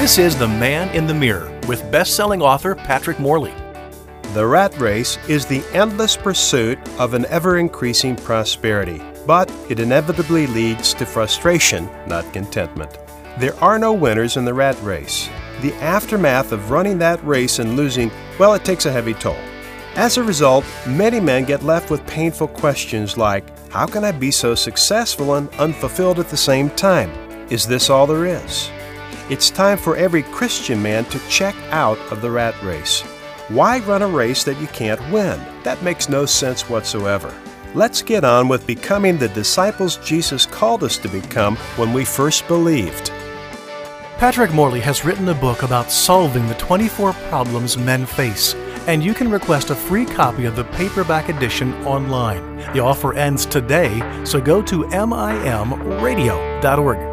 This is The Man in the Mirror with best-selling author Patrick Morley. The rat race is the endless pursuit of an ever-increasing prosperity, but it inevitably leads to frustration, not contentment. There are no winners in the rat race. The aftermath of running that race and losing, well, it takes a heavy toll. As a result, many men get left with painful questions like, how can I be so successful and unfulfilled at the same time? Is this all there is? It's time for every Christian man to check out of the rat race. Why run a race that you can't win? That makes no sense whatsoever. Let's get on with becoming the disciples Jesus called us to become when we first believed. Patrick Morley has written a book about solving the 24 problems men face, and you can request a free copy of the paperback edition online. The offer ends today, so go to mimradio.org.